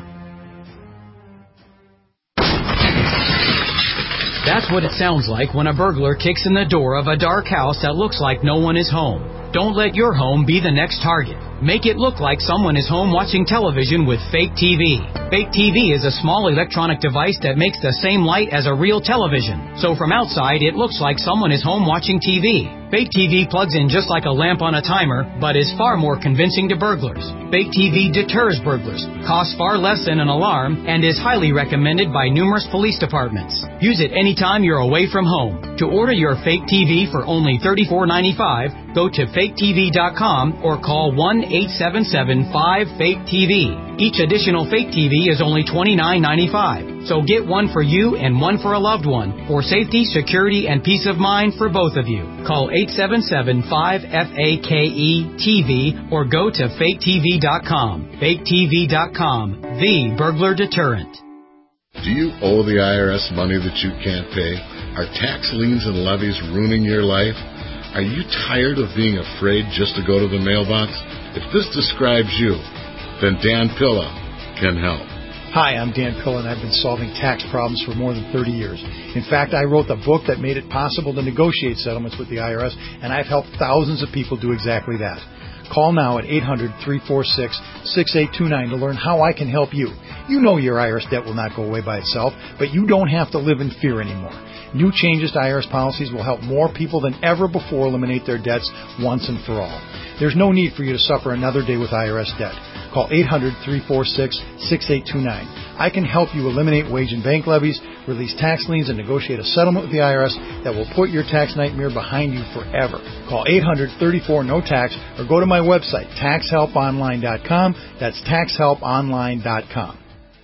Speaker 18: That's what it sounds like when a burglar kicks in the door of a dark house that looks like no one is home. Don't let your home be the next target. Make it look like someone is home watching television with Fake T V. Fake T V is a small electronic device that makes the same light as a real television. So from outside, it looks like someone is home watching T V. Fake T V plugs in just like a lamp on a timer, but is far more convincing to burglars. Fake T V deters burglars, costs far less than an alarm, and is highly recommended by numerous police departments. Use it anytime you're away from home. To order your Fake T V for only thirty-four ninety-five, go to fake T V dot com or call one eight seven seven five fake T V. Each additional Fake T V is only twenty-nine ninety-five. So get one for you and one for a loved one for safety, security, and peace of mind for both of you. Call eight seven seven five F A K E T V or go to fake T V dot com. fake T V dot com, the burglar deterrent.
Speaker 19: Do you owe the I R S money that you can't pay? Are tax liens and levies ruining your life? Are you tired of being afraid just to go to the mailbox? If this describes you, then Dan Pilla can help.
Speaker 20: Hi, I'm Dan Pilla, and I've been solving tax problems for more than thirty years. In fact, I wrote the book that made it possible to negotiate settlements with the I R S, and I've helped thousands of people do exactly that. Call now at eight hundred, three four six, six eight two nine to learn how I can help you. You know your I R S debt will not go away by itself, but you don't have to live in fear anymore. New changes to I R S policies will help more people than ever before eliminate their debts once and for all. There's no need for you to suffer another day with I R S debt. Call eight hundred, three four six, six eight two nine. I can help you eliminate wage and bank levies, release tax liens, and negotiate a settlement with the I R S that will put your tax nightmare behind you forever. Call eight hundred, thirty-four, no tax or go to my website, tax help online dot com. That's tax help online dot com.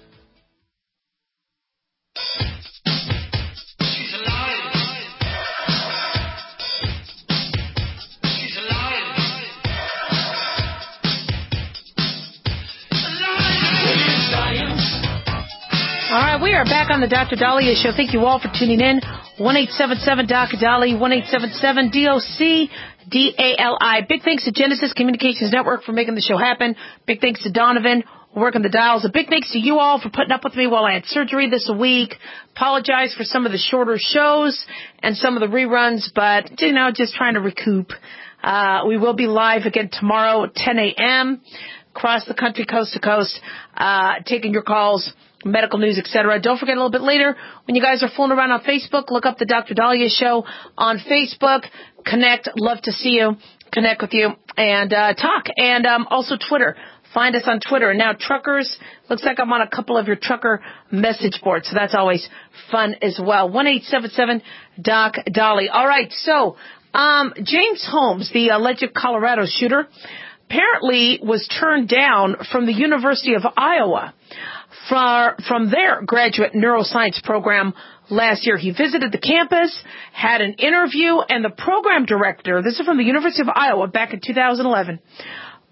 Speaker 3: All right, we are back on the Doctor Daliah Show. Thank you all for tuning in. one eight seven seven D O C Dali, one eight seven seven D O C D A L I. Big thanks to Genesis Communications Network for making the show happen. Big thanks to Donovan working the dials. A big thanks to you all for putting up with me while I had surgery this week. Apologize for some of the shorter shows and some of the reruns, but, you know, just trying to recoup. Uh, we will be live again tomorrow at ten a.m. across the country, coast to coast, uh, taking your calls, medical news, et cetera. Don't forget a little bit later, when you guys are fooling around on Facebook, look up the Doctor Daliah Show on Facebook. Connect. Love to see you. Connect with you and uh, talk. And um, also Twitter. Find us on Twitter. And now truckers, looks like I'm on a couple of your trucker message boards, so that's always fun as well. one eight seven seven D O C Dali. All right, so um, James Holmes, the alleged Colorado shooter, apparently was turned down from the University of Iowa for, from their graduate neuroscience program last year. He visited the campus, had an interview, and the program director, this is from the University of Iowa back in two thousand eleven,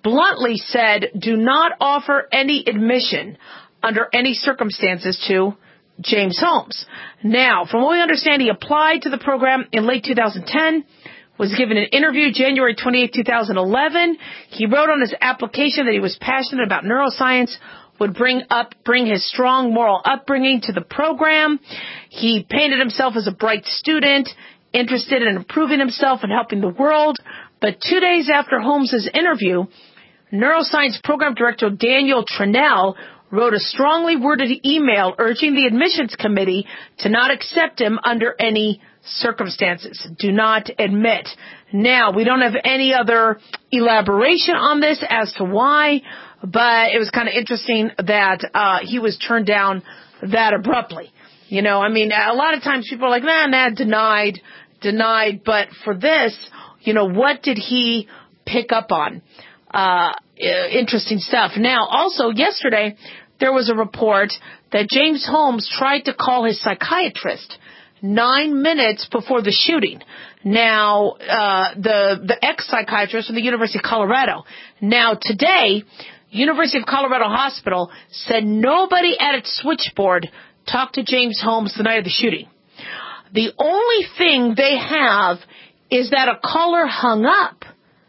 Speaker 3: bluntly said, do not offer any admission under any circumstances to James Holmes. Now, from what we understand, he applied to the program in late two thousand ten, was given an interview January twenty-eighth, two thousand eleven. He wrote on his application that he was passionate about neuroscience, would bring up, bring his strong moral upbringing to the program. He painted himself as a bright student, interested in improving himself and helping the world. But two days after Holmes' interview, neuroscience program director Daniel Trinell wrote a strongly worded email urging the admissions committee to not accept him under any circumstances. Do not admit. Now, we don't have any other elaboration on this as to why, but it was kind of interesting that uh he was turned down that abruptly. You know, I mean, a lot of times people are like, nah, nah, denied, denied. But for this, you know, what did he pick up on? Uh, interesting stuff. Now, also yesterday, there was a report that James Holmes tried to call his psychiatrist nine minutes before the shooting. Now, uh, the, the ex-psychiatrist from the University of Colorado. Now, today, University of Colorado Hospital said nobody at its switchboard talked to James Holmes the night of the shooting. The only thing they have is that a caller hung up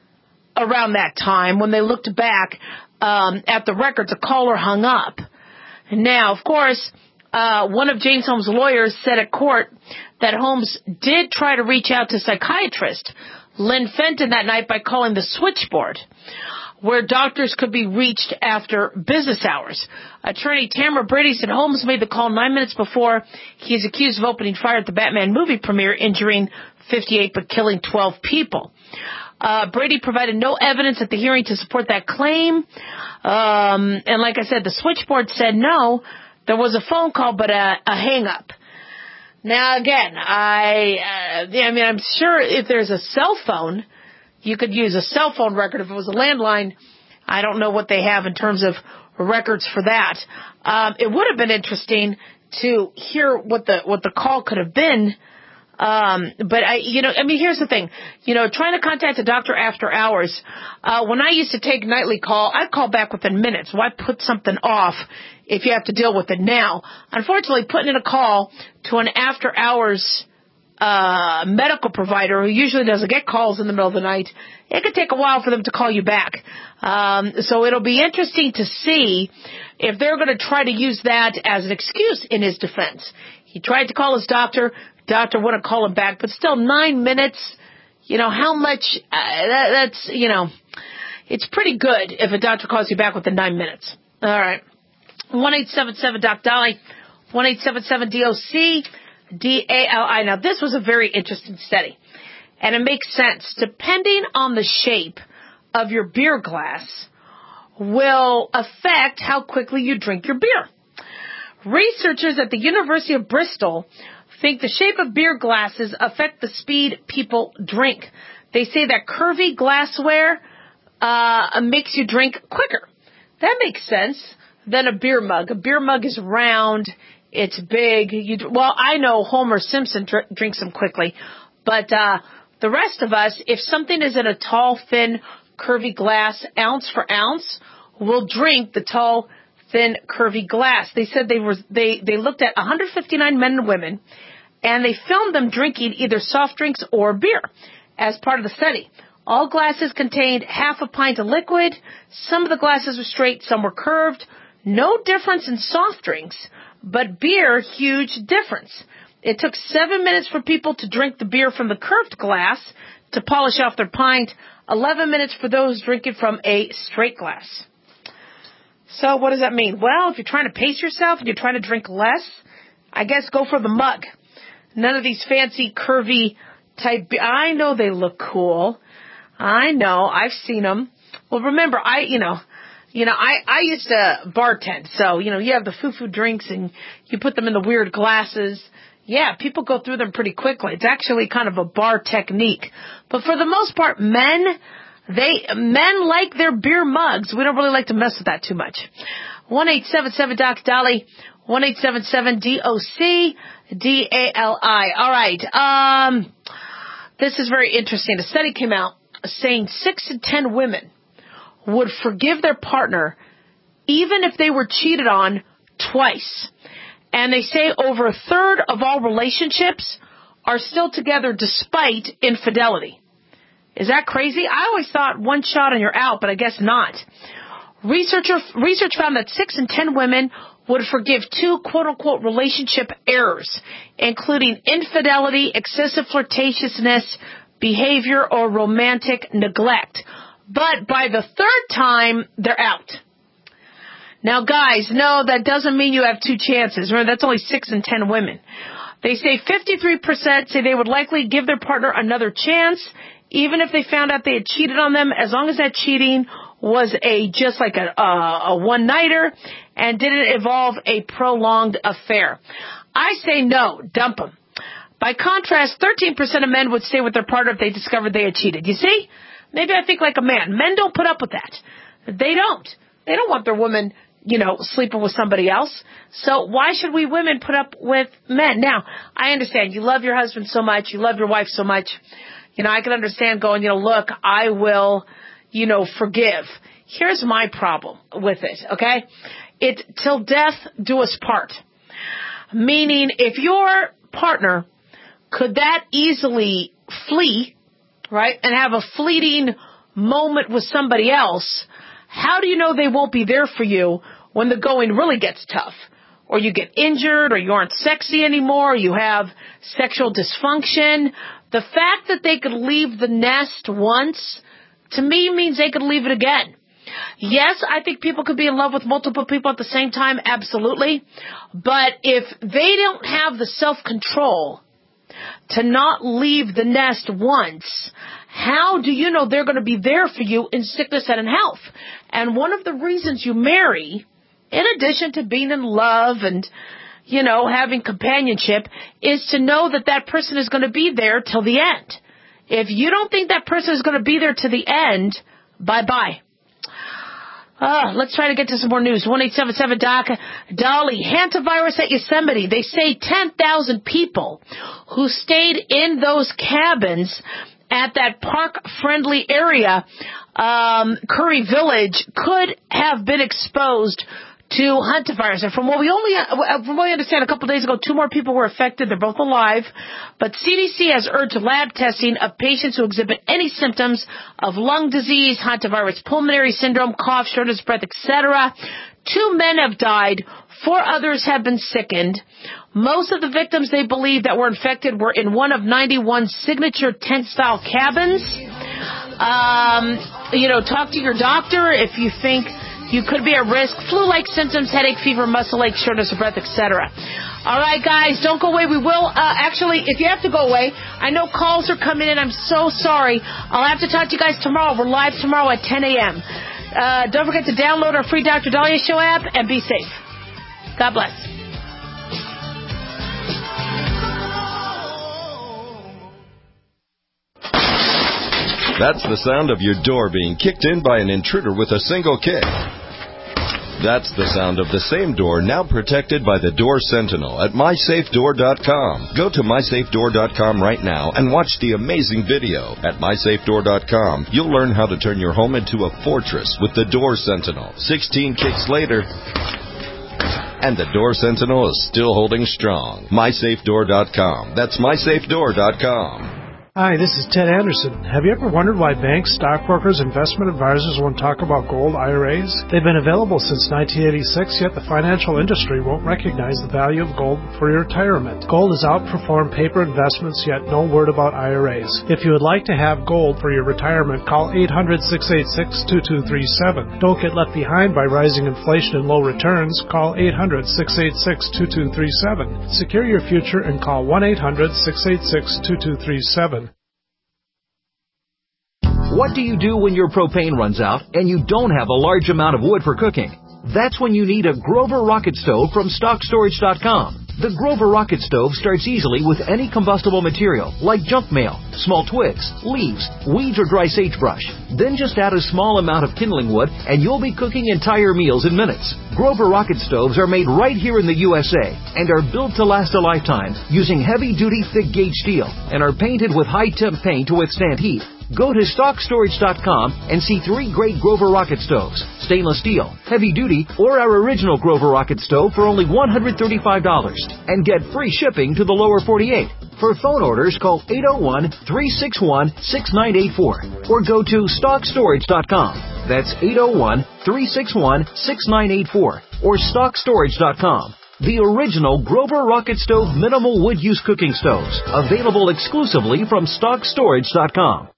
Speaker 3: around that time. When they looked back um, at the records, a caller hung up. Now, of course, uh, one of James Holmes' lawyers said at court that Holmes did try to reach out to psychiatrist Lynn Fenton that night by calling the switchboard, where doctors could be reached after business hours. Attorney Tamara Brady said Holmes made the call nine minutes before he is accused of opening fire at the Batman movie premiere, injuring fifty-eight but killing twelve people. Uh, Brady provided no evidence at the hearing to support that claim. Um, and like I said, the switchboard said no, there was a phone call, but a, a hang-up. Now, again, I, uh, I mean, I'm sure if there's a cell phone, you could use a cell phone record. If it was a landline, I don't know what they have in terms of records for that. Um, it would have been interesting to hear what the what the call could have been. Um, but I, you know, I mean, here's the thing. You know, trying to contact a doctor after hours. Uh, when I used to take nightly call, I'd call back within minutes. Why put something off if you have to deal with it now? Unfortunately, putting in a call to an after hours uh, medical provider who usually doesn't get calls in the middle of the night, it could take a while for them to call you back. Um, so it'll be interesting to see if they're going to try to use that as an excuse in his defense. He tried to call his doctor. Doctor wouldn't call him back, but still nine minutes, you know, how much, uh, that, that's, you know, it's pretty good if a doctor calls you back within nine minutes. All right. one eight seven seven Doc Dolly, one eight seven seven D O C, D A L I. Now, this was a very interesting study, and it makes sense. Depending on the shape of your beer glass will affect how quickly you drink your beer. Researchers at the University of Bristol think the shape of beer glasses affect the speed people drink. They say that curvy glassware uh, makes you drink quicker. That makes sense than a beer mug. A beer mug is round. It's big. You, well, I know Homer Simpson dr- drinks them quickly, but uh, the rest of us, if something is in a tall, thin, curvy glass, ounce for ounce, will drink the tall, thin, curvy glass. They said they were they they looked at one hundred fifty-nine men and women, and they filmed them drinking either soft drinks or beer as part of the study. All glasses contained half a pint of liquid. Some of the glasses were straight, some were curved. No difference in soft drinks, but beer, huge difference. It took seven minutes for people to drink the beer from the curved glass to polish off their pint, eleven minutes for those drinking from a straight glass. So what does that mean? Well, if you're trying to pace yourself and you're trying to drink less, I guess go for the mug. None of these fancy, curvy type. I know they look cool. I know. I've seen them. Well, remember, I, you know, you know, I, I used to bartend. So, you know, you have the foo-foo drinks and you put them in the weird glasses. Yeah, people go through them pretty quickly. It's actually kind of a bar technique. But for the most part, men, they, men like their beer mugs. We don't really like to mess with that too much. one eight seven seven Doc Dolly, one eight seven seven D O C, D A L I. All right. Um, this is very interesting. A study came out saying six in ten women would forgive their partner even if they were cheated on twice. And they say over a third of all relationships are still together despite infidelity. Is that crazy? I always thought one shot and you're out, but I guess not. Researcher, research found that six in ten women would forgive two quote-unquote relationship errors, including infidelity, excessive flirtatiousness, behavior, or romantic neglect. But by the third time, they're out. Now, guys, no, that doesn't mean you have two chances. Remember, that's only six in ten women. They say fifty-three percent say they would likely give their partner another chance, even if they found out they had cheated on them, as long as that cheating was a just like a, uh, a one-nighter and didn't involve a prolonged affair. I say no, dump them. By contrast, thirteen percent of men would stay with their partner if they discovered they had cheated. You see? Maybe I think like a man. Men don't put up with that. They don't. They don't want their woman, you know, sleeping with somebody else. So why should we women put up with men? Now, I understand you love your husband so much, you love your wife so much. You know, I can understand going, you know, look, I will, you know, forgive. Here's my problem with it, okay? It's till death do us part. Meaning, if your partner could that easily flee, right, and have a fleeting moment with somebody else, how do you know they won't be there for you when the going really gets tough? Or you get injured, or you aren't sexy anymore, or you have sexual dysfunction. The fact that they could leave the nest once, to me, means they could leave it again. Yes, I think people could be in love with multiple people at the same time, absolutely. But if they don't have the self-control to not leave the nest once, how do you know they're going to be there for you in sickness and in health? And one of the reasons you marry, in addition to being in love and, you know, having companionship, is to know that that person is going to be there till the end. If you don't think that person is going to be there to the end, bye-bye. Uh, let's try to get to some more news. one eight seven seven doc Dolly, hantavirus at Yosemite. They say ten thousand people who stayed in those cabins at that park-friendly area, um, Curry Village, could have been exposed to hantavirus. And from what we only, from what we understand, a couple of days ago, two more people were affected. They're both alive. But C D C has urged lab testing of patients who exhibit any symptoms of lung disease, hantavirus pulmonary syndrome, cough, shortness of breath, et cetera. Two men have died. Four others have been sickened. Most of the victims they believe that were infected were in one of ninety-one signature tent-style cabins. Um, you know, talk to your doctor if you think you could be at risk. Flu-like symptoms, headache, fever, muscle ache, shortness of breath, et cetera. All right, guys, don't go away. We will, uh, actually, if you have to go away, I know calls are coming in. I'm so sorry. I'll have to talk to you guys tomorrow. We're live tomorrow at ten a.m. Uh, don't forget to download our free Doctor Dahlia Show app and be safe. God bless.
Speaker 21: That's the sound of your door being kicked in by an intruder with a single kick. That's the sound of the same door now protected by the Door Sentinel at my safe door dot com. Go to my safe door dot com right now and watch the amazing video. At my safe door dot com, you'll learn how to turn your home into a fortress with the Door Sentinel. sixteen kicks later, and the Door Sentinel is still holding strong. my safe door dot com. That's my safe door dot com.
Speaker 22: Hi, this is Ted Anderson. Have you ever wondered why banks, stockbrokers, investment advisors won't talk about gold I R As? They've been available since nineteen eighty-six, yet the financial industry won't recognize the value of gold for your retirement. Gold has outperformed paper investments, yet no word about I R As. If you would like to have gold for your retirement, call eight hundred, six eight six, two two three seven. Don't get left behind by rising inflation and low returns. Call eight hundred, six eight six, two two three seven. Secure your future and call one eight hundred, six eight six, two two three seven.
Speaker 8: What do you do when your propane runs out and you don't have a large amount of wood for cooking? That's when you need a Grover Rocket Stove from stock storage dot com. The Grover Rocket Stove starts easily with any combustible material, like junk mail, small twigs, leaves, weeds, or dry sagebrush. Then just add a small amount of kindling wood and you'll be cooking entire meals in minutes. Grover Rocket Stoves are made right here in the U S A and are built to last a lifetime using heavy-duty thick-gauge steel and are painted with high-temp paint to withstand heat. Go to stock storage dot com and see three great Grover rocket stoves, stainless steel, heavy duty, or our original Grover rocket stove for only one hundred thirty-five dollars and get free shipping to the lower forty-eight. For phone orders, call eight oh one, three six one, six nine eight four or go to stock storage dot com. That's eight oh one, three six one, six nine eight four or stock storage dot com. The original Grover Rocket Stove Minimal Wood Use Cooking Stoves, available exclusively from stock storage dot com.